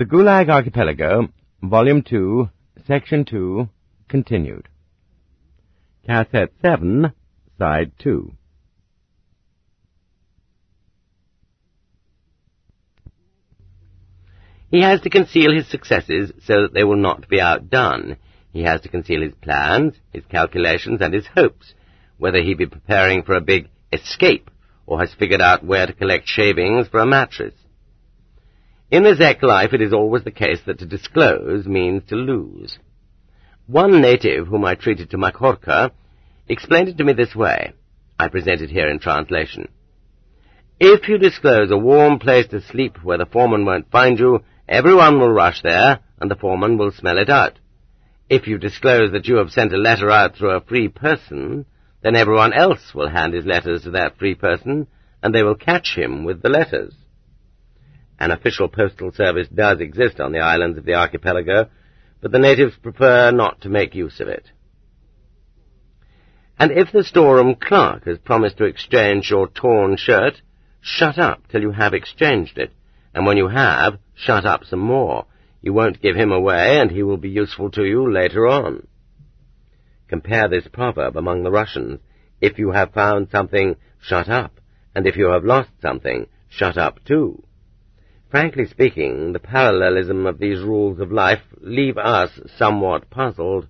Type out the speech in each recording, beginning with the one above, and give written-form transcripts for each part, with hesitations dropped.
The Gulag Archipelago, Volume 2, Section 2, continued. Cassette 7, Side 2. He has to conceal his successes so that they will not be outdone. He has to conceal his plans, his calculations, and his hopes, whether he be preparing for a big escape or has figured out where to collect shavings for a mattress. In the Zec life, it is always the case that to disclose means to lose. One native whom I treated to Makhorka explained it to me this way. I present it here in translation. If you disclose a warm place to sleep where the foreman won't find you, everyone will rush there, and the foreman will smell it out. If you disclose that you have sent a letter out through a free person, then everyone else will hand his letters to that free person, and they will catch him with the letters. An official postal service does exist on the islands of the archipelago, but the natives prefer not to make use of it. And if the storeroom clerk has promised to exchange your torn shirt, shut up till you have exchanged it, and when you have, shut up some more. You won't give him away, and he will be useful to you later on. Compare this proverb among the Russians. If you have found something, shut up, and if you have lost something, shut up too. Frankly speaking, the parallelism of these rules of life leave us somewhat puzzled.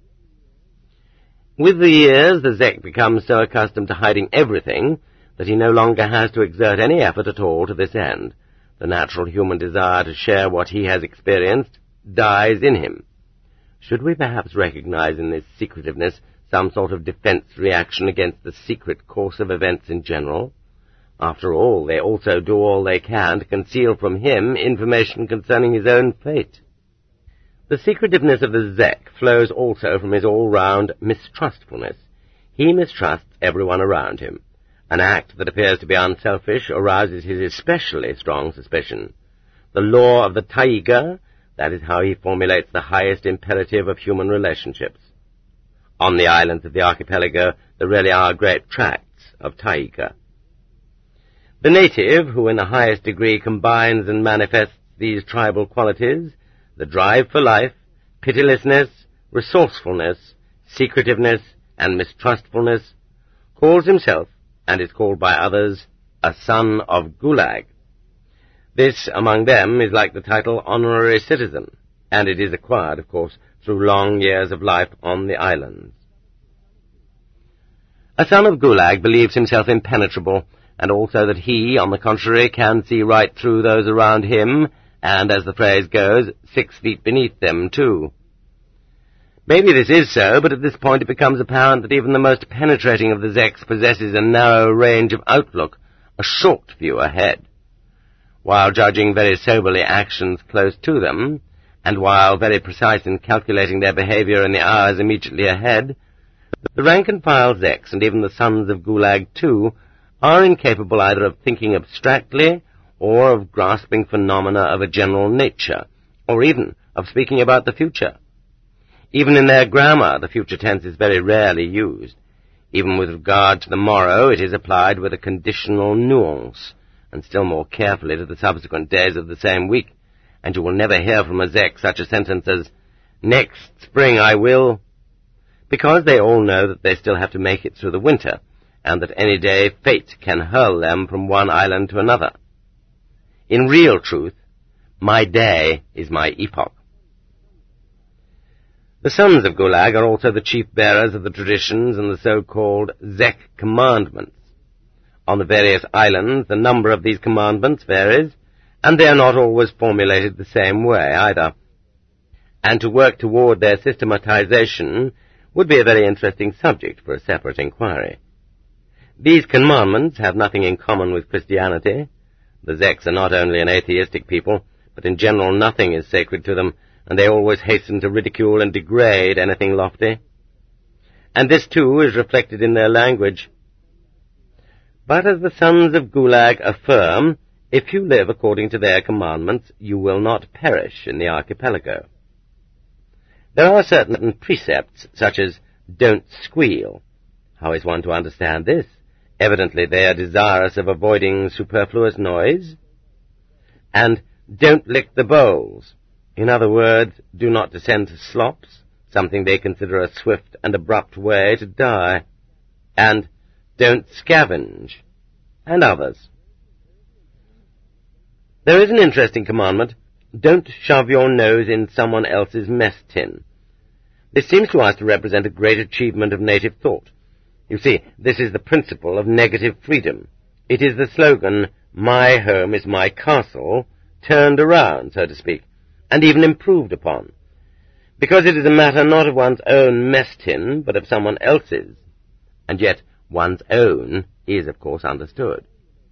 With the years, the Zec becomes so accustomed to hiding everything that he no longer has to exert any effort at all to this end. The natural human desire to share what he has experienced dies in him. Should we perhaps recognize in this secretiveness some sort of defense reaction against the secret course of events in general? After all, they also do all they can to conceal from him information concerning his own fate. The secretiveness of the Zec flows also from his all-round mistrustfulness. He mistrusts everyone around him. An act that appears to be unselfish arouses his especially strong suspicion. The law of the taiga, that is how he formulates the highest imperative of human relationships. On the islands of the archipelago, there really are great tracts of taiga. The native, who in the highest degree combines and manifests these tribal qualities, the drive for life, pitilessness, resourcefulness, secretiveness, and mistrustfulness, calls himself, and is called by others, a son of Gulag. This, among them, is like the title honorary citizen, and it is acquired, of course, through long years of life on the islands. A son of Gulag believes himself impenetrable, and also that he, on the contrary, can see right through those around him, and, as the phrase goes, 6 feet beneath them, too. Maybe this is so, but at this point it becomes apparent that even the most penetrating of the Zecs possesses a narrow range of outlook, a short view ahead. While judging very soberly actions close to them, and while very precise in calculating their behavior in the hours immediately ahead, the rank-and-file Zecs, and even the sons of Gulag, too, are incapable either of thinking abstractly or of grasping phenomena of a general nature, or even of speaking about the future. Even in their grammar, the future tense is very rarely used. Even with regard to the morrow, it is applied with a conditional nuance, and still more carefully to the subsequent days of the same week, and you will never hear from a Zec such a sentence as, "Next spring I will," because they all know that they still have to make it through the winter, and that any day fate can hurl them from one island to another. In real truth, my day is my epoch. The sons of Gulag are also the chief bearers of the traditions and the so-called Zec commandments. On the various islands, the number of these commandments varies, and they are not always formulated the same way either. And to work toward their systematization would be a very interesting subject for a separate inquiry. These commandments have nothing in common with Christianity. The Zecs are not only an atheistic people, but in general nothing is sacred to them, and they always hasten to ridicule and degrade anything lofty. And this, too, is reflected in their language. But as the sons of Gulag affirm, if you live according to their commandments, you will not perish in the archipelago. There are certain precepts, such as, "Don't squeal." How is one to understand this? Evidently they are desirous of avoiding superfluous noise. And don't lick the bowls. In other words, do not descend to slops, something they consider a swift and abrupt way to die. And don't scavenge, and others. There is an interesting commandment: don't shove your nose in someone else's mess tin. This seems to us to represent a great achievement of native thought. You see, this is the principle of negative freedom. It is the slogan, "My home is my castle," turned around, so to speak, and even improved upon, because it is a matter not of one's own mess tin, but of someone else's, and yet one's own is, of course, understood.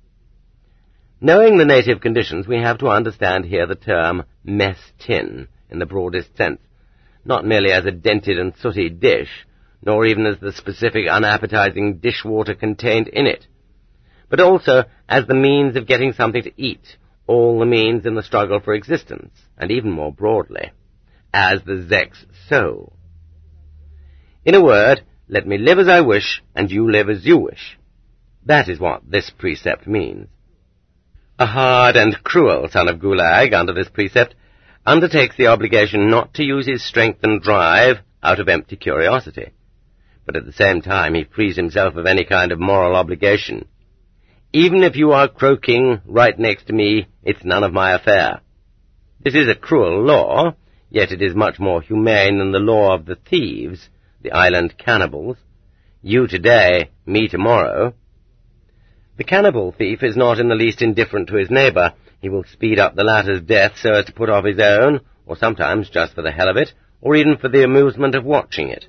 Knowing the native conditions, we have to understand here the term mess tin in the broadest sense, not merely as a dented and sooty dish, nor even as the specific unappetizing dishwater contained in it, but also as the means of getting something to eat, all the means in the struggle for existence, and even more broadly, as the Zek's soul. In a word, let me live as I wish, and you live as you wish. That is what this precept means. A hard and cruel son of Gulag, under this precept, undertakes the obligation not to use his strength and drive out of empty curiosity, but at the same time he frees himself of any kind of moral obligation. Even if you are croaking right next to me, it's none of my affair. This is a cruel law, yet it is much more humane than the law of the thieves, the island cannibals. You today, me tomorrow. The cannibal thief is not in the least indifferent to his neighbour. He will speed up the latter's death so as to put off his own, or sometimes just for the hell of it, or even for the amusement of watching it.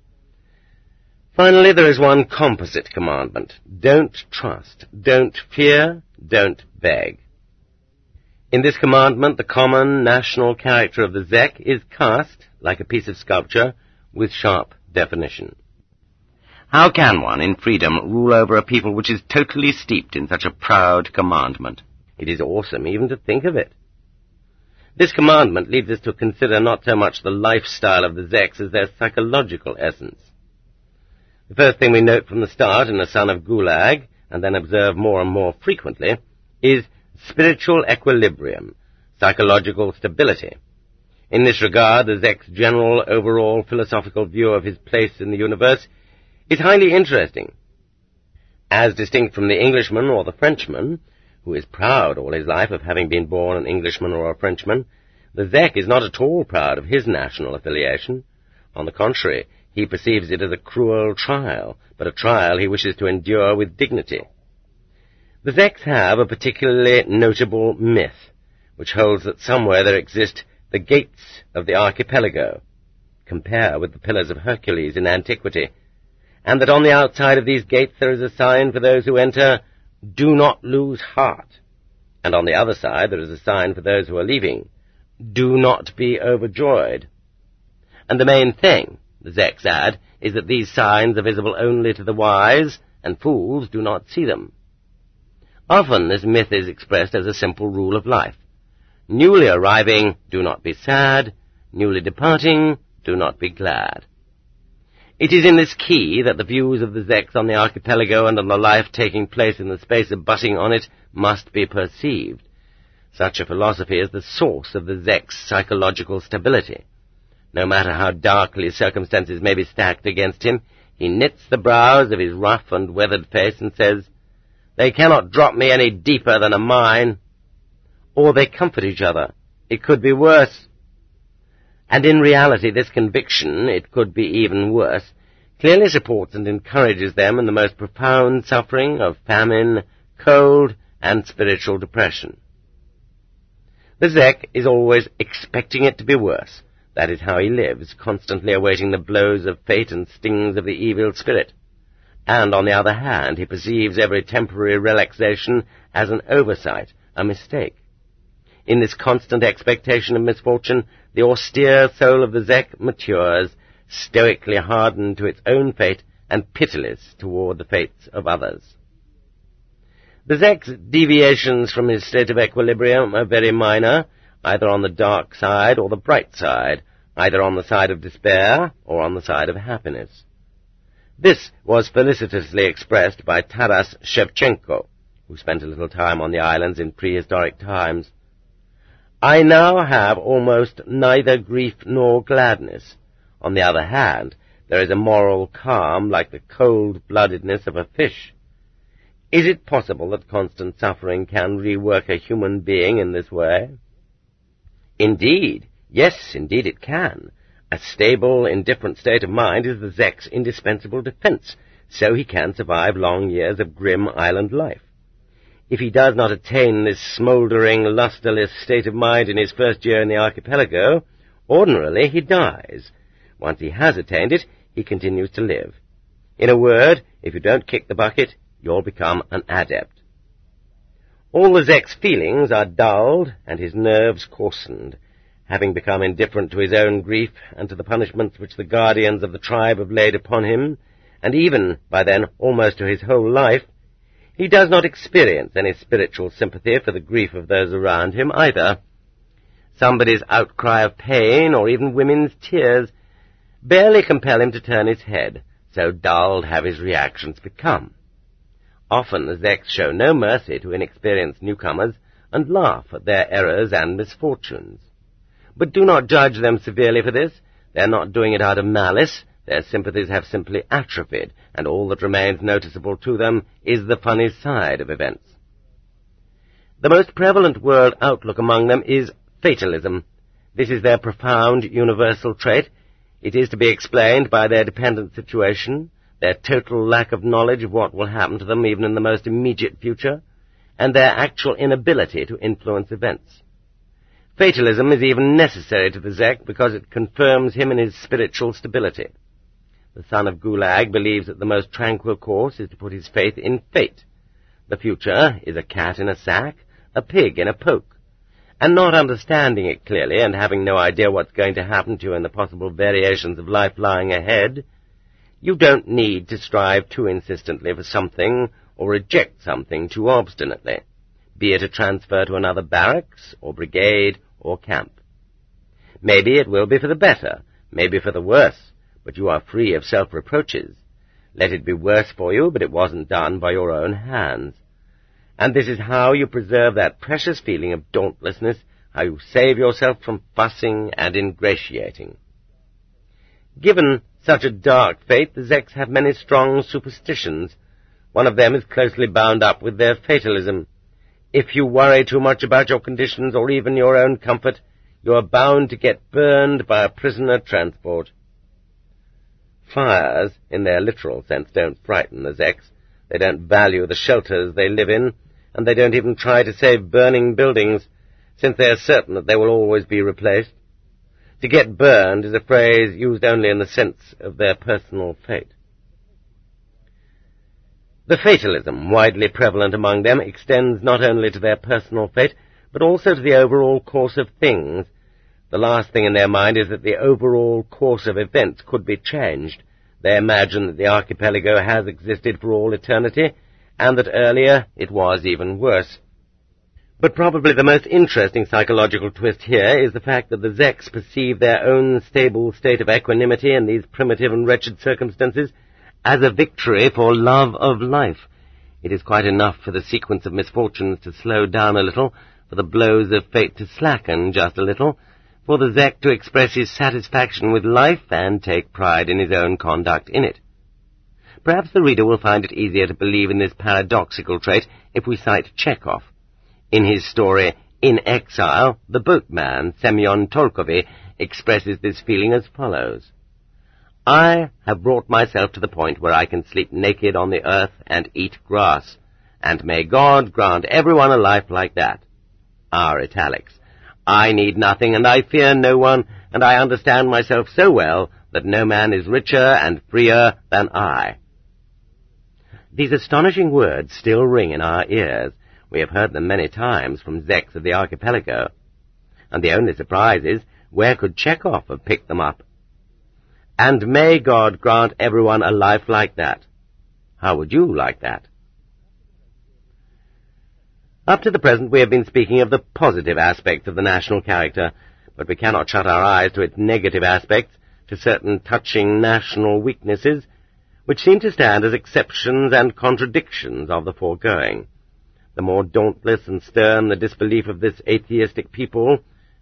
Finally, there is one composite commandment. Don't trust, don't fear, don't beg. In this commandment, the common national character of the Zek is cast, like a piece of sculpture, with sharp definition. How can one, in freedom, rule over a people which is totally steeped in such a proud commandment? It is awesome even to think of it. This commandment leads us to consider not so much the lifestyle of the Zeks as their psychological essence. The first thing we note from the start in a son of Gulag, and then observe more and more frequently, is spiritual equilibrium, psychological stability. In this regard, the Zek's general overall philosophical view of his place in the universe is highly interesting. As distinct from the Englishman or the Frenchman, who is proud all his life of having been born an Englishman or a Frenchman, the Zek is not at all proud of his national affiliation. On the contrary, he perceives it as a cruel trial, but a trial he wishes to endure with dignity. The Zeks have a particularly notable myth, which holds that somewhere there exist the gates of the archipelago, compare with the Pillars of Hercules in antiquity, and that on the outside of these gates there is a sign for those who enter, "Do not lose heart," and on the other side there is a sign for those who are leaving, "Do not be overjoyed." And the main thing, the Zeks add, is that these signs are visible only to the wise, and fools do not see them. Often this myth is expressed as a simple rule of life. Newly arriving, do not be sad. Newly departing, do not be glad. It is in this key that the views of the Zeks on the archipelago and on the life taking place in the space abutting on it must be perceived. Such a philosophy is the source of the Zek's psychological stability. No matter how darkly circumstances may be stacked against him, he knits the brows of his rough and weathered face and says, "They cannot drop me any deeper than a mine." Or they comfort each other. "It could be worse." And in reality, this conviction, "it could be even worse," clearly supports and encourages them in the most profound suffering of famine, cold, and spiritual depression. The Zek is always expecting it to be worse. That is how he lives, constantly awaiting the blows of fate and stings of the evil spirit. And on the other hand, he perceives every temporary relaxation as an oversight, a mistake. In this constant expectation of misfortune, the austere soul of the Zek matures, stoically hardened to its own fate and pitiless toward the fates of others. The Zek's deviations from his state of equilibrium are very minor, either on the dark side or the bright side, either on the side of despair or on the side of happiness. This was felicitously expressed by Taras Shevchenko, who spent a little time on the islands in prehistoric times. I now have almost neither grief nor gladness. On the other hand, there is a moral calm like the cold-bloodedness of a fish. Is it possible that constant suffering can rework a human being in this way? Indeed, yes, indeed it can. A stable, indifferent state of mind is the Zek's indispensable defense, so he can survive long years of grim island life. If he does not attain this smouldering, lustreless state of mind in his first year in the archipelago, ordinarily he dies. Once he has attained it, he continues to live. In a word, if you don't kick the bucket, you'll become an adept. All the Zek's feelings are dulled and his nerves coarsened. Having become indifferent to his own grief and to the punishments which the guardians of the tribe have laid upon him, and even, by then, almost to his whole life, he does not experience any spiritual sympathy for the grief of those around him either. Somebody's outcry of pain, or even women's tears, barely compel him to turn his head, so dulled have his reactions become. Often the Zeks show no mercy to inexperienced newcomers and laugh at their errors and misfortunes. But do not judge them severely for this. They are not doing it out of malice. Their sympathies have simply atrophied, and all that remains noticeable to them is the funny side of events. The most prevalent world outlook among them is fatalism. This is their profound universal trait. It is to be explained by their dependent situation, their total lack of knowledge of what will happen to them even in the most immediate future, and their actual inability to influence events. Fatalism is even necessary to the Zek because it confirms him in his spiritual stability. The son of Gulag believes that the most tranquil course is to put his faith in fate. The future is a cat in a sack, a pig in a poke. And not understanding it clearly and having no idea what's going to happen to you in the possible variations of life lying ahead, you don't need to strive too insistently for something or reject something too obstinately, be it a transfer to another barracks or brigade or camp. Maybe it will be for the better, maybe for the worse, but you are free of self-reproaches. Let it be worse for you, but it wasn't done by your own hands. And this is how you preserve that precious feeling of dauntlessness, how you save yourself from fussing and ingratiating. Given such a dark fate, the Zeks have many strong superstitions. One of them is closely bound up with their fatalism. If you worry too much about your conditions or even your own comfort, you are bound to get burned by a prisoner transport. Fires, in their literal sense, don't frighten the Zeks. They don't value the shelters they live in, and they don't even try to save burning buildings, since they are certain that they will always be replaced. To get burned is a phrase used only in the sense of their personal fate. The fatalism widely prevalent among them extends not only to their personal fate, but also to the overall course of things. The last thing in their mind is that the overall course of events could be changed. They imagine that the archipelago has existed for all eternity, and that earlier it was even worse. But probably the most interesting psychological twist here is the fact that the Zeks perceive their own stable state of equanimity in these primitive and wretched circumstances as a victory for love of life. It is quite enough for the sequence of misfortunes to slow down a little, for the blows of fate to slacken just a little, for the Zek to express his satisfaction with life and take pride in his own conduct in it. Perhaps the reader will find it easier to believe in this paradoxical trait if we cite Chekhov. In his story, In Exile, the boatman, Semyon Tolkovy, expresses this feeling as follows. I have brought myself to the point where I can sleep naked on the earth and eat grass, and may God grant everyone a life like that. R. Italics. I need nothing, and I fear no one, and I understand myself so well that no man is richer and freer than I. These astonishing words still ring in our ears. We have heard them many times from Zeks of the archipelago. And the only surprise is, where could Chekhov have picked them up? And may God grant everyone a life like that. How would you like that? Up to the present we have been speaking of the positive aspects of the national character, but we cannot shut our eyes to its negative aspects, to certain touching national weaknesses, which seem to stand as exceptions and contradictions of the foregoing. The more dauntless and stern the disbelief of this atheistic people,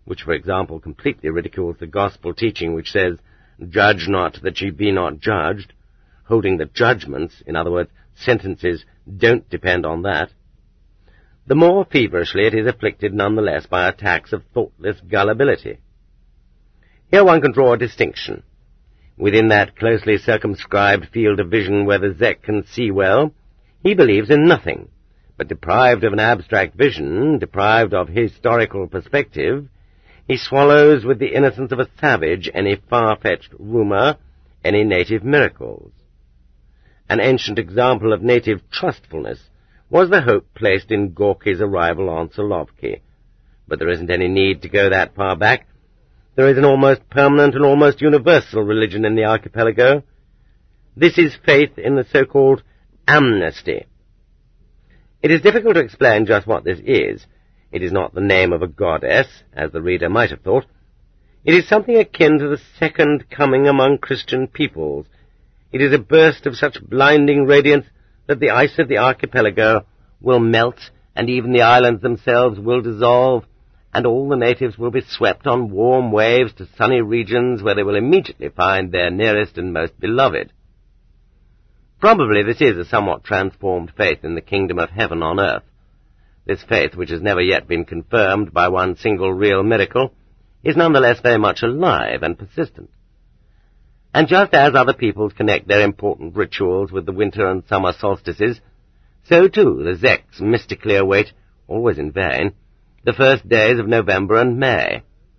which, for example, completely ridicules the gospel teaching which says, "Judge not that ye be not judged," holding that judgments, in other words, sentences, don't depend on that, the more feverishly it is afflicted nonetheless by attacks of thoughtless gullibility. Here one can draw a distinction. Within that closely circumscribed field of vision where the Zec can see well, he believes in nothing, but deprived of an abstract vision, deprived of historical perspective, he swallows with the innocence of a savage any far-fetched rumour, any native miracles. An ancient example of native trustfulness was the hope placed in Gorky's arrival on Solovki. But there isn't any need to go that far back. There is an almost permanent and almost universal religion in the archipelago. This is faith in the so-called amnesty. It is difficult to explain just what this is. It is not the name of a goddess, as the reader might have thought. It is something akin to the second coming among Christian peoples. It is a burst of such blinding radiance that the ice of the archipelago will melt, and even the islands themselves will dissolve, and all the natives will be swept on warm waves to sunny regions where they will immediately find their nearest and most beloved. Probably this is a somewhat transformed faith in the kingdom of heaven on earth. This faith, which has never yet been confirmed by one single real miracle, is nonetheless very much alive and persistent. And just as other peoples connect their important rituals with the winter and summer solstices, so too the Zecs mystically await, always in vain, the first days of November and May.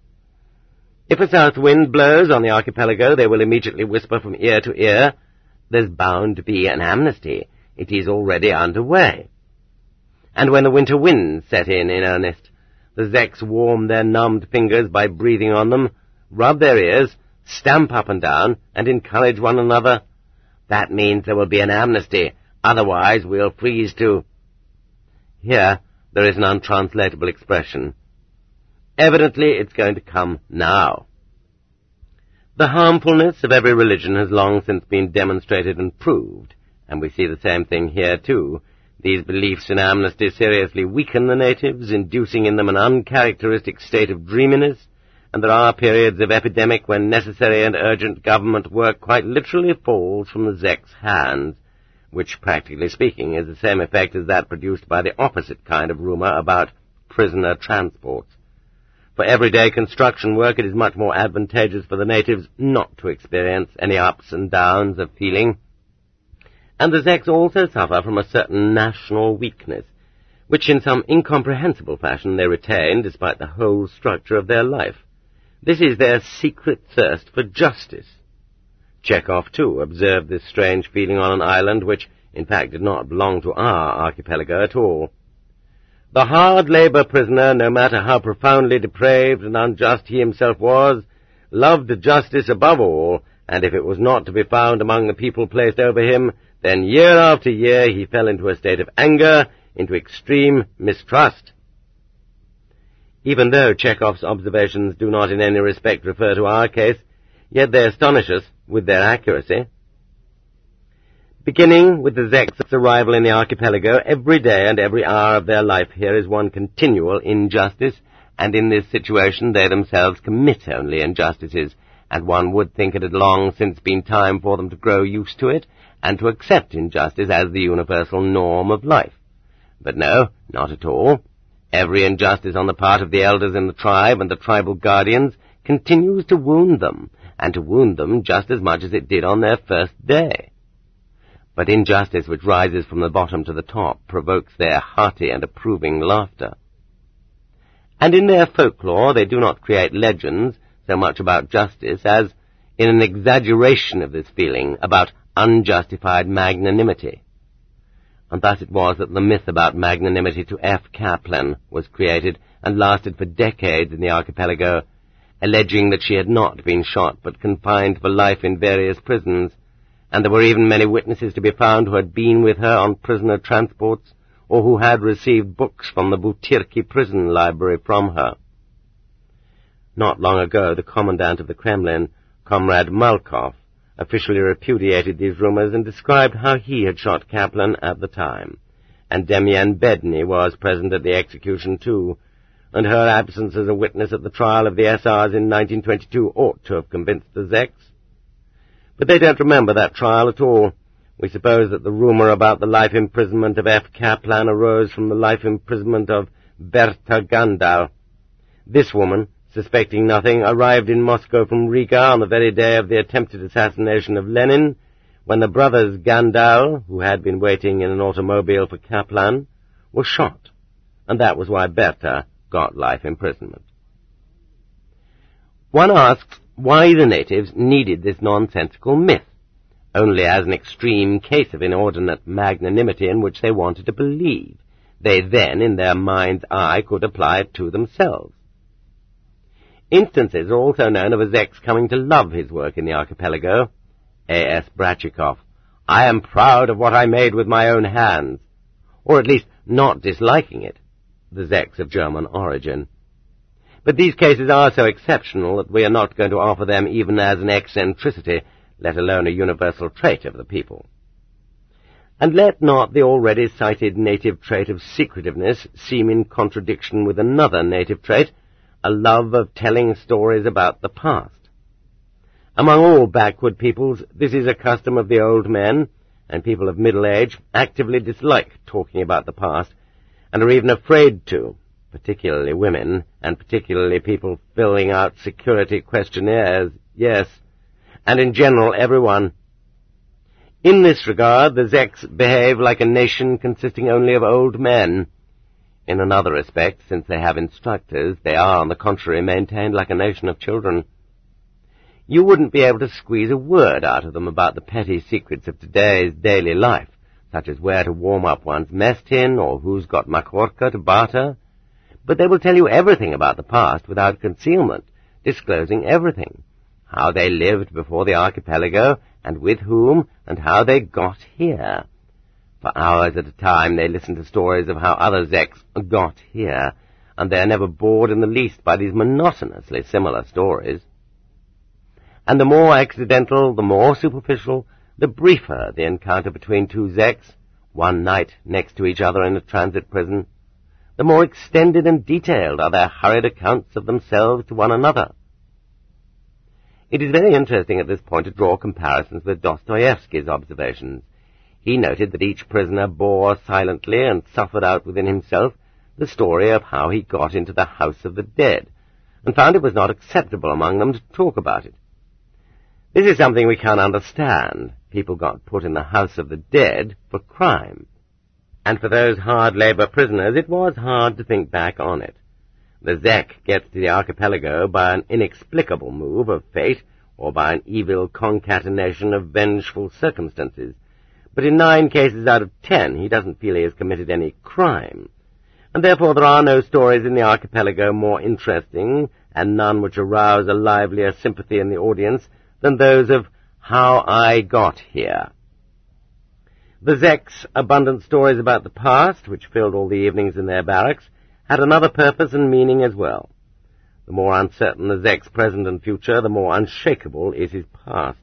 If a south wind blows on the archipelago, they will immediately whisper from ear to ear, "There's bound to be an amnesty. It is already underway." And when the winter winds set in earnest, the Zecs warm their numbed fingers by breathing on them, rub their ears, stamp up and down, and encourage one another. "That means there will be an amnesty. Otherwise we'll freeze to—" Here there is an untranslatable expression. Evidently it's going to come now. The harmfulness of every religion has long since been demonstrated and proved, and we see the same thing here too. These beliefs in amnesty seriously weaken the natives, inducing in them an uncharacteristic state of dreaminess, and there are periods of epidemic when necessary and urgent government work quite literally falls from the Zecs' hands, which, practically speaking, is the same effect as that produced by the opposite kind of rumour about prisoner transports. For everyday construction work it is much more advantageous for the natives not to experience any ups and downs of feeling. And the Zecs also suffer from a certain national weakness, which in some incomprehensible fashion they retain despite the whole structure of their life. This is their secret thirst for justice. Chekhov, too, observed this strange feeling on an island which, in fact, did not belong to our archipelago at all. The hard labour prisoner, no matter how profoundly depraved and unjust he himself was, loved justice above all, and if it was not to be found among the people placed over him, then year after year he fell into a state of anger, into extreme mistrust. Even though Chekhov's observations do not in any respect refer to our case, yet they astonish us with their accuracy. Beginning with the Zecs' arrival in the archipelago, every day and every hour of their life here is one continual injustice, and in this situation they themselves commit only injustices, and one would think it had long since been time for them to grow used to it, and to accept injustice as the universal norm of life. But no, not at all. Every injustice on the part of the elders in the tribe and the tribal guardians continues to wound them, and to wound them just as much as it did on their first day. But injustice which rises from the bottom to the top provokes their hearty and approving laughter. And in their folklore they do not create legends so much about justice as in an exaggeration of this feeling about unjustified magnanimity. And thus it was that the myth about magnanimity to F. Kaplan was created and lasted for decades in the archipelago, alleging that she had not been shot but confined for life in various prisons, and there were even many witnesses to be found who had been with her on prisoner transports or who had received books from the Butyrki prison library from her. Not long ago, the commandant of the Kremlin, Comrade Malkov, officially repudiated these rumors and described how he had shot Kaplan at the time, and Demian Bedny was present at the execution too, and her absence as a witness at the trial of the SRs in 1922 ought to have convinced the Zeks. But they don't remember that trial at all. We suppose that the rumour about the life imprisonment of F. Kaplan arose from the life imprisonment of Berta Gandal. This woman, suspecting nothing, arrived in Moscow from Riga on the very day of the attempted assassination of Lenin, when the brothers Gandal, who had been waiting in an automobile for Kaplan, were shot, and that was why Berta got life imprisonment. One asks why the natives needed this nonsensical myth, only as an extreme case of inordinate magnanimity in which they wanted to believe. They then, in their mind's eye, could apply it to themselves. Instances are also known of a Zeks coming to love his work in the archipelago. A.S. Bratchikov, I am proud of what I made with my own hands, or at least not disliking it, the Zeks of German origin. But these cases are so exceptional that we are not going to offer them even as an eccentricity, let alone a universal trait of the people. And let not the already cited native trait of secretiveness seem in contradiction with another native trait, a love of telling stories about the past. Among all backward peoples, this is a custom of the old men, and people of middle age actively dislike talking about the past, and are even afraid to, particularly women, and particularly people filling out security questionnaires, yes, and in general everyone. In this regard, the Zeks behave like a nation consisting only of old men. In another respect, since they have instructors, they are, on the contrary, maintained like a nation of children. You wouldn't be able to squeeze a word out of them about the petty secrets of today's daily life, such as where to warm up one's mess tin, or who's got makhorka to barter. But they will tell you everything about the past without concealment, disclosing everything. How they lived before the archipelago, and with whom, and how they got here. For hours at a time they listen to stories of how other Zeks got here, and they are never bored in the least by these monotonously similar stories. And the more accidental, the more superficial, the briefer the encounter between two Zeks, one night next to each other in a transit prison, the more extended and detailed are their hurried accounts of themselves to one another. It is very interesting at this point to draw comparisons with Dostoevsky's observations. He noted that each prisoner bore silently and suffered out within himself the story of how he got into the house of the dead, and found it was not acceptable among them to talk about it. This is something we can't understand. People got put in the house of the dead for crime. And for those hard-labour prisoners, it was hard to think back on it. The Zek gets to the archipelago by an inexplicable move of fate, or by an evil concatenation of vengeful circumstances. But in 9 cases out of 10, he doesn't feel he has committed any crime. And therefore there are no stories in the archipelago more interesting, and none which arouse a livelier sympathy in the audience, than those of How I Got Here. The Zeks' abundant stories about the past, which filled all the evenings in their barracks, had another purpose and meaning as well. The more uncertain the Zek's present and future, the more unshakable is his past.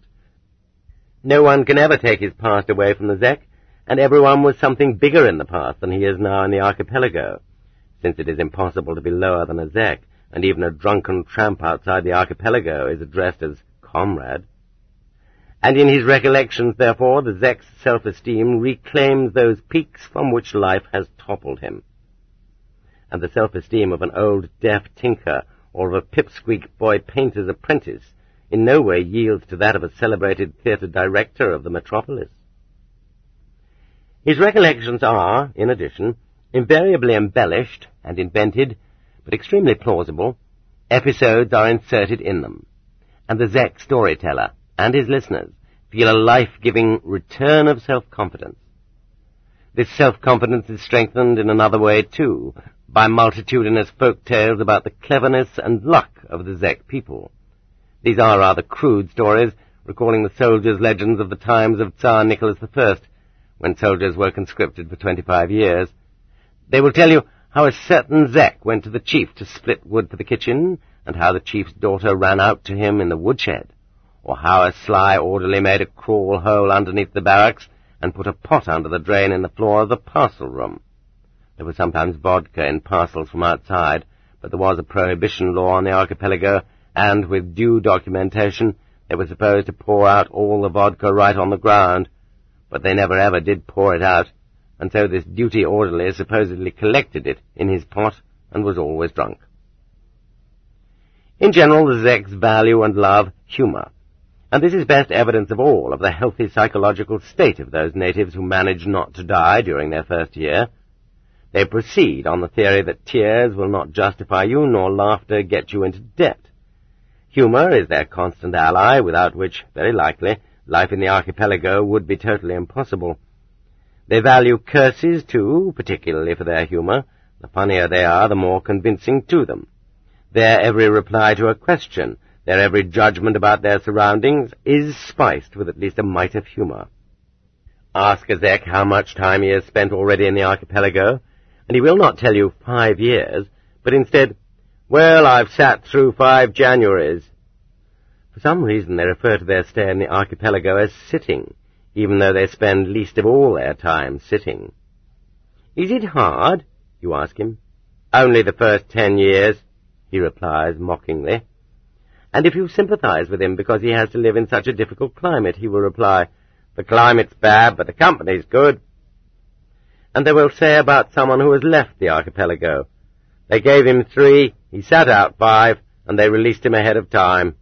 No one can ever take his past away from the Zek, and everyone was something bigger in the past than he is now in the archipelago, since it is impossible to be lower than a Zek, and even a drunken tramp outside the archipelago is addressed as comrade. And in his recollections, therefore, the Zek's self-esteem reclaims those peaks from which life has toppled him. And the self-esteem of an old deaf tinker or of a pipsqueak boy painter's apprentice in no way yields to that of a celebrated theatre director of the metropolis. His recollections are, in addition, invariably embellished and invented, but extremely plausible. Episodes are inserted in them, and the Zek storyteller and his listeners feel a life-giving return of self-confidence. This self-confidence is strengthened in another way, too, by multitudinous folk tales about the cleverness and luck of the Zek people. These are rather crude stories, recalling the soldiers' legends of the times of Tsar Nicholas I, when soldiers were conscripted for 25 years. They will tell you how a certain Zek went to the chief to split wood for the kitchen, and how the chief's daughter ran out to him in the woodshed, or how a sly orderly made a crawl hole underneath the barracks and put a pot under the drain in the floor of the parcel room. There was sometimes vodka in parcels from outside, but there was a prohibition law on the archipelago, and with due documentation they were supposed to pour out all the vodka right on the ground, but they never ever did pour it out, and so this duty orderly supposedly collected it in his pot and was always drunk. In general, the Zeks value and love humour, and this is best evidence of all of the healthy psychological state of those natives who manage not to die during their first year. They proceed on the theory that tears will not justify you, nor laughter get you into debt. Humour is their constant ally, without which, very likely, life in the archipelago would be totally impossible. They value curses, too, particularly for their humour. The funnier they are, the more convincing to them. Their every reply to a question, their every judgment about their surroundings, is spiced with at least a mite of humour. Ask a Zek how much time he has spent already in the archipelago, and he will not tell you 5 years, but instead, "Well, I've sat through 5 Januaries." For some reason they refer to their stay in the archipelago as sitting, even though they spend least of all their time sitting. "Is it hard?" you ask him. "Only the first 10 years, he replies mockingly. And if you sympathize with him because he has to live in such a difficult climate, he will reply, "The climate's bad, but the company's good." And they will say about someone who has left the archipelago, "They gave him 3, he sat out 5, and they released him ahead of time."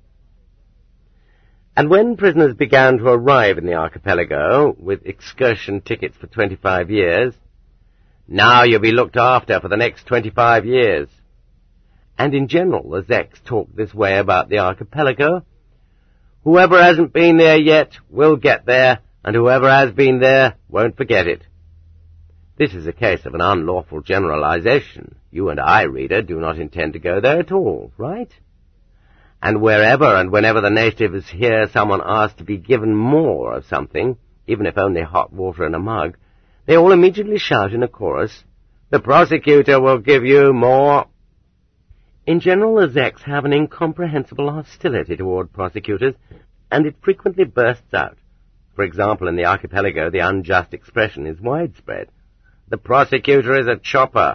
And when prisoners began to arrive in the archipelago, with excursion tickets for 25 years, "Now you'll be looked after for the next 25 years. And in general, the Zeks talk this way about the archipelago. "Whoever hasn't been there yet will get there, and whoever has been there won't forget it." This is a case of an unlawful generalization. You and I, reader, do not intend to go there at all, right? And wherever and whenever the natives hear someone ask to be given more of something, even if only hot water in a mug, they all immediately shout in a chorus, "The prosecutor will give you more." In general, the Zeks have an incomprehensible hostility toward prosecutors, and it frequently bursts out. For example, in the archipelago, the unjust expression is widespread. "The prosecutor is a chopper."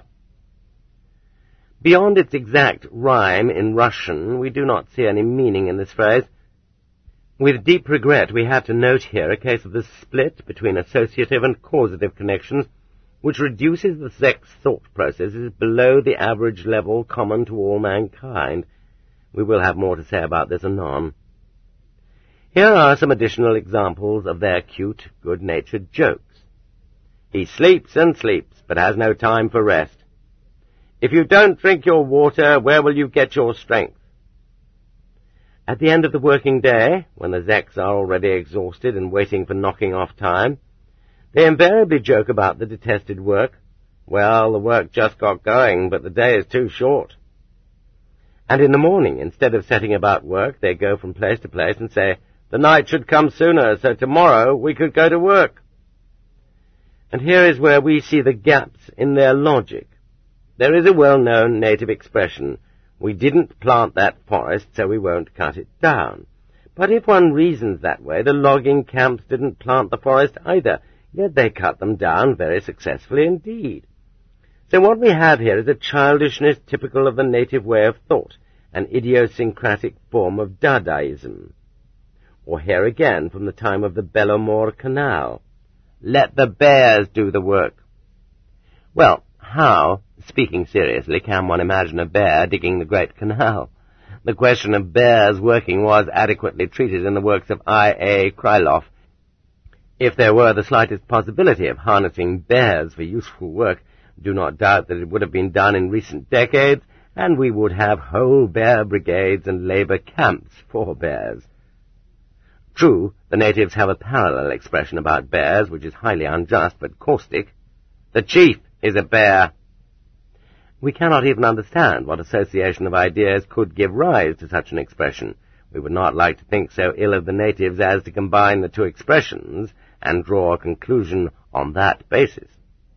Beyond its exact rhyme in Russian, we do not see any meaning in this phrase. With deep regret, we have to note here a case of the split between associative and causative connections, which reduces the Zek's thought processes below the average level common to all mankind. We will have more to say about this anon. Here are some additional examples of their cute, good-natured jokes. "He sleeps and sleeps, but has no time for rest. If you don't drink your water, where will you get your strength?" At the end of the working day, when the Zeks are already exhausted and waiting for knocking off time, they invariably joke about the detested work. "Well, the work just got going, but the day is too short." And in the morning, instead of setting about work, they go from place to place and say, "The night should come sooner, so tomorrow we could go to work." And here is where we see the gaps in their logic. There is a well-known native expression, "We didn't plant that forest, so we won't cut it down." But if one reasons that way, the logging camps didn't plant the forest either, yet they cut them down very successfully indeed. So what we have here is a childishness typical of the native way of thought, an idiosyncratic form of Dadaism. Or here again, from the time of the Belomor Canal, "Let the bears do the work." Well, how, speaking seriously, can one imagine a bear digging the Great Canal? The question of bears working was adequately treated in the works of I.A. Krylov. If there were the slightest possibility of harnessing bears for useful work, do not doubt that it would have been done in recent decades, and we would have whole bear brigades and labour camps for bears. True, the natives have a parallel expression about bears, which is highly unjust but caustic. "The chief is a bear." We cannot even understand what association of ideas could give rise to such an expression. We would not like to think so ill of the natives as to combine the two expressions and draw a conclusion on that basis.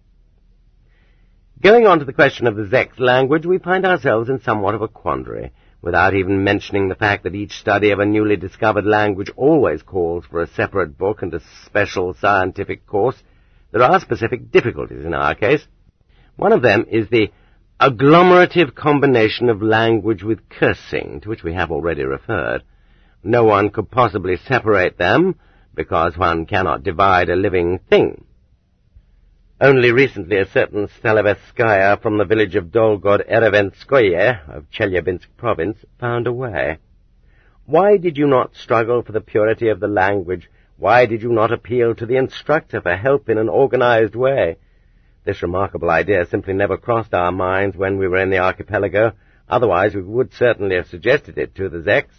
Going on to the question of the Zeks language, we find ourselves in somewhat of a quandary. Without even mentioning the fact that each study of a newly discovered language always calls for a separate book and a special scientific course, there are specific difficulties in our case. One of them is the agglomerative combination of language with cursing, to which we have already referred. No one could possibly separate them, because one cannot divide a living thing. Only recently a certain Stalovetskaya from the village of Dolgod-Erevenskoye of Chelyabinsk province found a way. Why did you not struggle for the purity of the language? Why did you not appeal to the instructor for help in an organized way? This remarkable idea simply never crossed our minds when we were in the archipelago. Otherwise we would certainly have suggested it to the Zeks.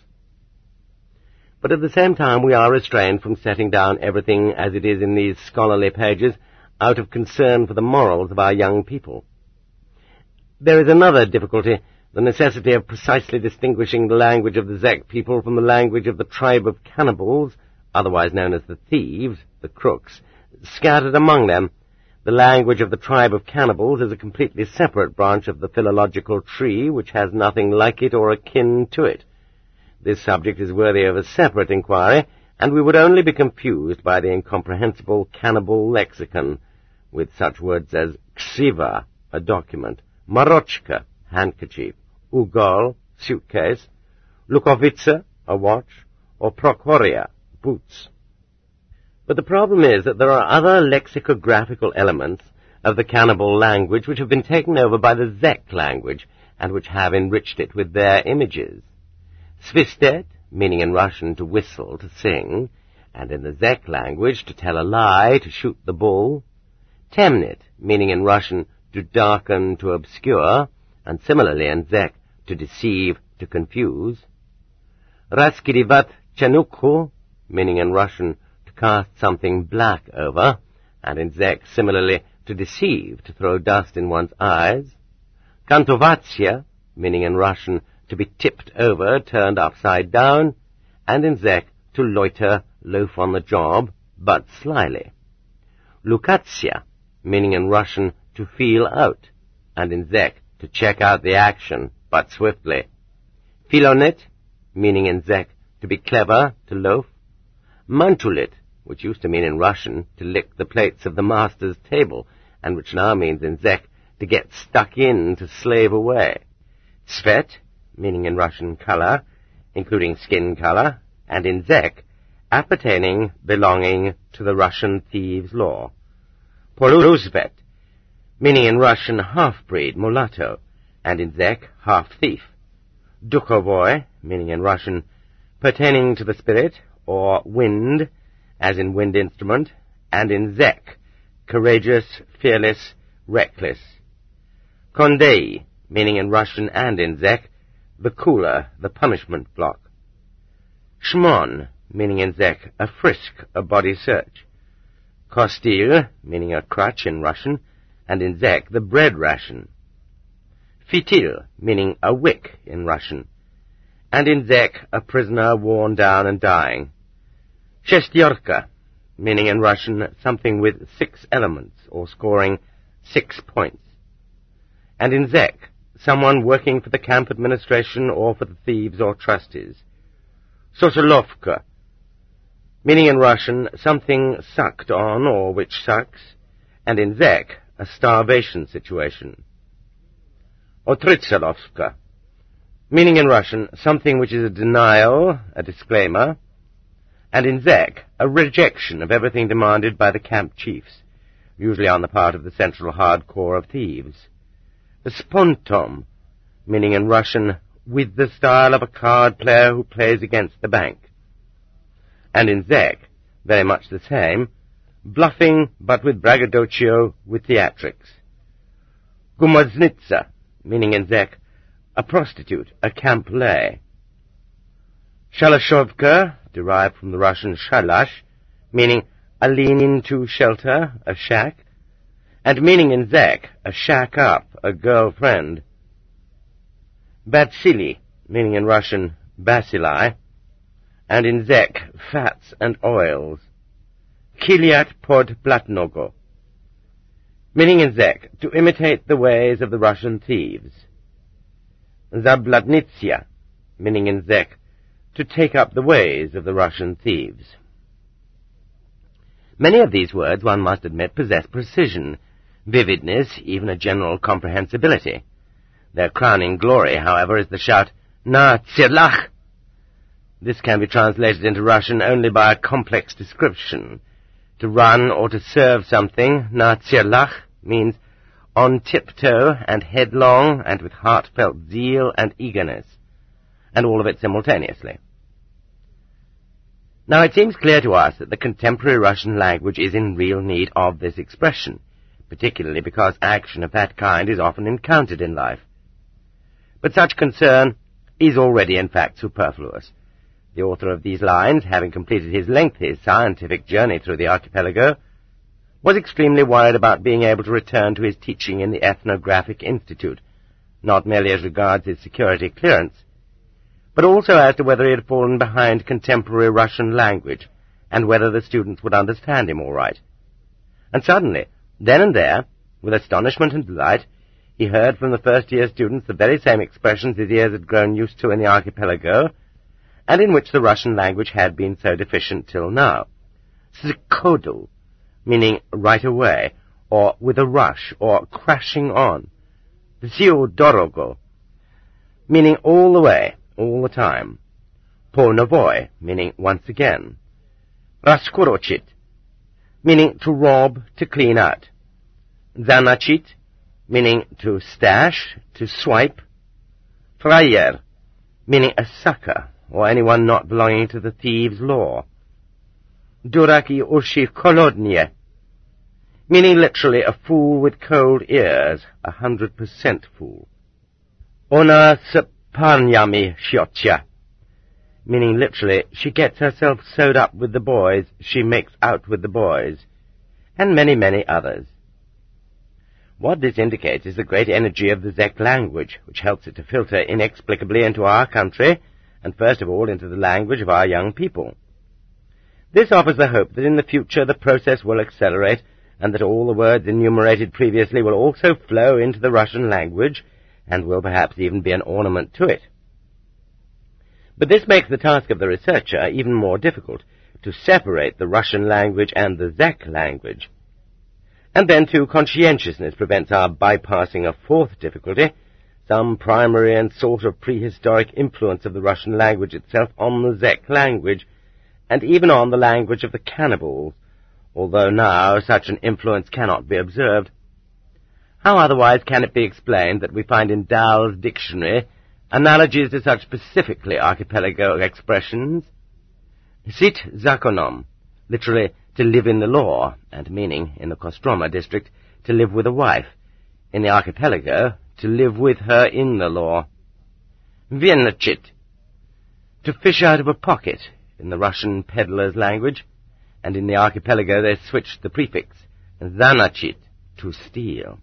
But at the same time we are restrained from setting down everything as it is in these scholarly pages out of concern for the morals of our young people. There is another difficulty, the necessity of precisely distinguishing the language of the Zek people from the language of the tribe of cannibals, otherwise known as the thieves, the crooks, scattered among them. The language of the tribe of cannibals is a completely separate branch of the philological tree, which has nothing like it or akin to it. This subject is worthy of a separate inquiry, and we would only be confused by the incomprehensible cannibal lexicon, with such words as ksiva, a document, marochka, handkerchief, ugol, suitcase, lukovitsa, a watch, or prokhoria, boots. But the problem is that there are other lexicographical elements of the cannibal language which have been taken over by the Zek language, and which have enriched it with their images. Svistet, meaning in Russian to whistle, to sing, and in the Zek language to tell a lie, to shoot the bull. Temnit, meaning in Russian to darken, to obscure, and similarly in Zek to deceive, to confuse. Raskirivat chanukhu, meaning in Russian to cast something black over, and in Zek similarly to deceive, to throw dust in one's eyes. Kantovatsya, meaning in Russian to be tipped over, turned upside down, and in Zek to loiter, loaf on the job, but slyly. Lukatsya, meaning in Russian to feel out, and in Zek to check out the action, but swiftly. Filonet, meaning in Zek to be clever, to loaf. Mantulit, which used to mean in Russian to lick the plates of the master's table, and which now means in Zek to get stuck in, to slave away. Svet, meaning in Russian color, including skin color, and in Zek appertaining, belonging to the Russian thieves' law. Poluzvet, meaning in Russian half-breed, mulatto, and in Zek half-thief. Dukhovoy, meaning in Russian pertaining to the spirit, or wind, as in wind instrument, and in Zek, courageous, fearless, reckless. Kondei, meaning in Russian and in Zek, the cooler, the punishment block. Shmon, meaning in Zek, a frisk, a body search. Kostil, meaning a crutch in Russian, and in Zek, the bread ration. Fitil, meaning a wick in Russian, and in Zek, a prisoner worn down and dying. Shestyorka, meaning in Russian something with 6 elements, or scoring 6 points. And in Zek, someone working for the camp administration or for the thieves or trustees. Sosolovka, meaning in Russian something sucked on or which sucks, and in Zek, a starvation situation. Otritsalovska, meaning in Russian something which is a denial, a disclaimer, and in Zek, a rejection of everything demanded by the camp chiefs, usually on the part of the central hardcore of thieves. Spontom, meaning in Russian, with the style of a card player who plays against the bank. And in Zek, very much the same, bluffing but with braggadocio, with theatrics. Gumaznitsa, meaning in Zek, a prostitute, a camp lay. Shalashovka, derived from the Russian shalash, meaning a lean-into shelter, a shack, and meaning in Zek, a shack up, a girlfriend. Batsili, meaning in Russian bacilli, and in Zek, fats and oils. Kiliat pod blatnogo, meaning in Zek, to imitate the ways of the Russian thieves. Zablatnitsia, meaning in Zek, to take up the ways of the Russian thieves. Many of these words, one must admit, possess precision, vividness, even a general comprehensibility. Their crowning glory, however, is the shout, "Na tsirlach!" This can be translated into Russian only by a complex description. To run or to serve something, na tsirlach, means on tiptoe and headlong and with heartfelt zeal and eagerness, and all of it simultaneously. Now it seems clear to us that the contemporary Russian language is in real need of this expression, particularly because action of that kind is often encountered in life. But such concern is already in fact superfluous. The author of these lines, having completed his lengthy scientific journey through the archipelago, was extremely worried about being able to return to his teaching in the Ethnographic Institute, not merely as regards his security clearance, but also as to whether he had fallen behind contemporary Russian language, and whether the students would understand him all right. And suddenly, then and there, with astonishment and delight, he heard from the first-year students the very same expressions his ears had grown used to in the archipelago, and in which the Russian language had been so deficient till now. Sikodu, meaning right away, or with a rush, or crashing on. Siu dorogo, meaning all the way, all the time. Ponovoy, meaning once again. Raskurochit, meaning to rob, to clean out. Zanachit, meaning to stash, to swipe. Frayer, meaning a sucker, or anyone not belonging to the thieves' law. Duraki ushi kolodnie, meaning literally a fool with cold ears, 100% fool. Ona sapanyami shiotcha, meaning literally, she gets herself sewed up with the boys, she makes out with the boys, and many, many others. What this indicates is the great energy of the Zec language, which helps it to filter inexplicably into our country, and first of all into the language of our young people. This offers the hope that in the future the process will accelerate, and that all the words enumerated previously will also flow into the Russian language, and will perhaps even be an ornament to it. But this makes the task of the researcher even more difficult, to separate the Russian language and the Zec language. And then, too, conscientiousness prevents our bypassing a fourth difficulty, some primary and sort of prehistoric influence of the Russian language itself on the Zec language, and even on the language of the cannibals, although now such an influence cannot be observed. How otherwise can it be explained that we find in Dall's dictionary analogies to such specifically archipelago expressions? Sit zakonom, literally to live in the law, and meaning, in the Kostroma district, to live with a wife. In the archipelago, to live with her in the law. Vienachit, to fish out of a pocket, in the Russian peddler's language, and in the archipelago they switched the prefix, zanachit, to steal.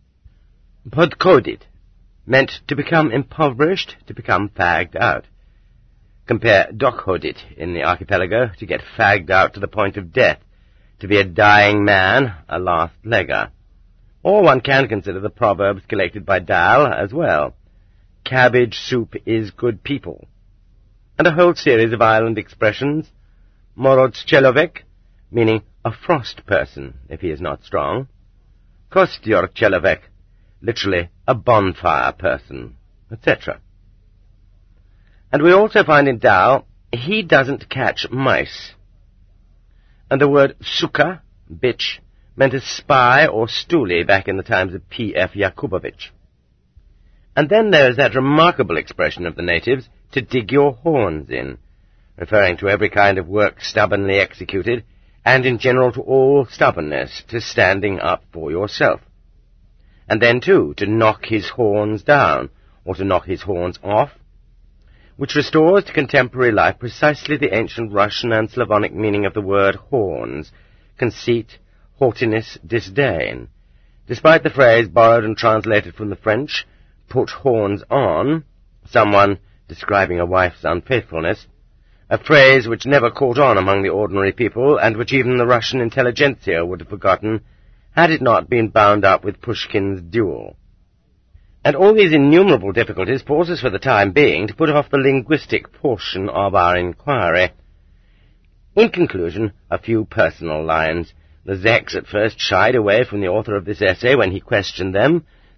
Podkodit, meant to become impoverished, to become fagged out. Compare dokhodit in the archipelago, to get fagged out to the point of death, to be a dying man, a last legger. Or one can consider the proverbs collected by Dall as well. Cabbage soup is good people. And a whole series of island expressions. Morodschelovek, meaning a frost person, if he is not strong. Kostyorchelovek, literally a bonfire person, etc. And we also find in Dall, he doesn't catch mice. And the word suka, bitch, meant a spy or stoolie back in the times of P.F. Yakubovich. And then there is that remarkable expression of the natives, to dig your horns in, referring to every kind of work stubbornly executed, and in general to all stubbornness, to standing up for yourself. And then, too, to knock his horns down, or to knock his horns off, which restores to contemporary life precisely the ancient Russian and Slavonic meaning of the word horns, conceit, haughtiness, disdain. Despite the phrase borrowed and translated from the French, put horns on, someone describing a wife's unfaithfulness, a phrase which never caught on among the ordinary people, and which even the Russian intelligentsia would have forgotten, had it not been bound up with Pushkin's duel. And all these innumerable difficulties force us for the time being to put off the linguistic portion of our inquiry. In conclusion, a few personal lines. The Zeks at first shied away from the author of this essay when he questioned them,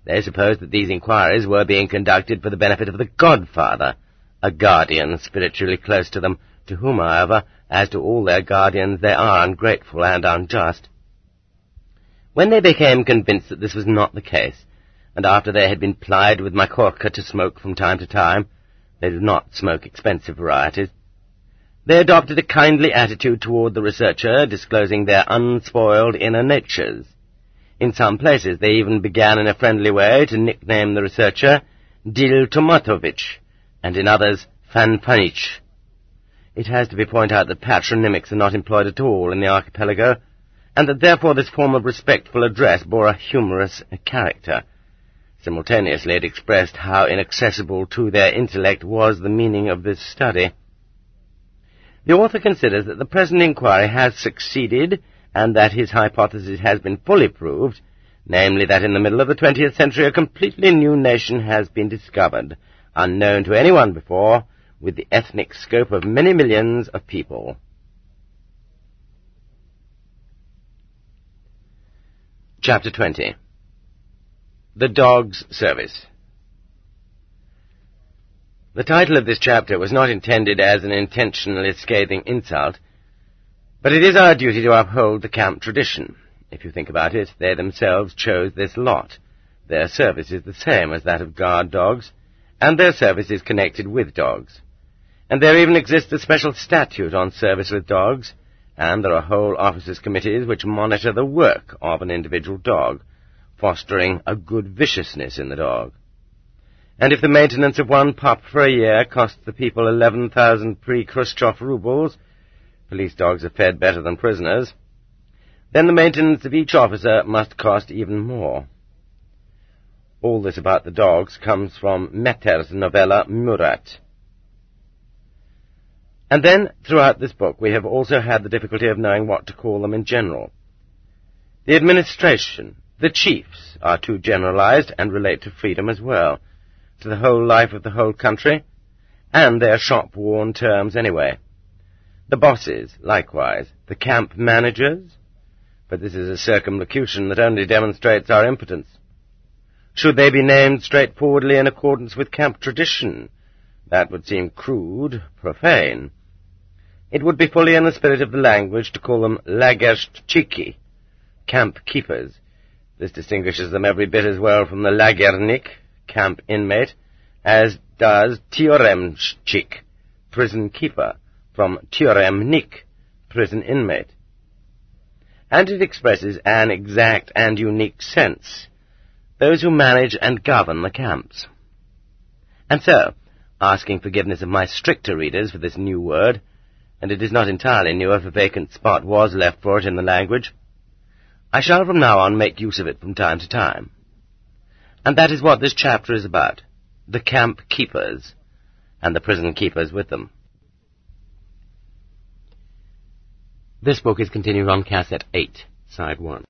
They supposed that these inquiries were being conducted for the benefit of the godfather, a guardian spiritually close to them, to whom, however, as to all their guardians, they are ungrateful and unjust. When they became convinced that this was not the case, and after they had been plied with macorca to smoke from time to time, they did not smoke expensive varieties, they adopted a kindly attitude toward the researcher, disclosing their unspoiled inner natures. In some places they even began in a friendly way to nickname the researcher Dil Tomatovich, and in others Fanfanich. It has to be pointed out that patronymics are not employed at all in the archipelago, and that therefore this form of respectful address bore a humorous character. Simultaneously it expressed how inaccessible to their intellect was the meaning of this study. The author considers that the present inquiry has succeeded, and that his hypothesis has been fully proved, namely that in the middle of the 20th century a completely new nation has been discovered, unknown to anyone before, with the ethnic scope of many millions of people. Chapter 20. The Dog's Service. The title of this chapter was not intended as an intentionally scathing insult, but it is our duty to uphold the camp tradition. If you think about it, they themselves chose this lot. Their service is the same as that of guard dogs, and their service is connected with dogs. And there even exists a special statute on service with dogs, and there are whole officers' committees which monitor the work of an individual dog, fostering a good viciousness in the dog. And if the maintenance of one pup for a year costs the people 11,000 pre-Khrushchev rubles, police dogs are fed better than prisoners, then the maintenance of each officer must cost even more. All this about the dogs comes from Metter's novella Murat. And then, throughout this book, we have also had the difficulty of knowing what to call them in general. The administration, the chiefs, are too generalized and relate to freedom as well, to the whole life of the whole country, and they are shop-worn terms anyway. The bosses, likewise, the camp managers, but this is a circumlocution that only demonstrates our impotence. Should they be named straightforwardly in accordance with camp tradition? That would seem crude, profane. It would be fully in the spirit of the language to call them lagerstchiki, camp keepers. This distinguishes them every bit as well from the lagernik, camp inmate, as does tioremchik, prison keeper, from tioremnik, prison inmate. And it expresses an exact and unique sense, those who manage and govern the camps. And so, asking forgiveness of my stricter readers for this new word, and it is not entirely new if a vacant spot was left for it in the language, I shall from now on make use of it from time to time. And that is what this chapter is about, the camp keepers, and the prison keepers with them. This book is continued on Cassette 8, Side 1.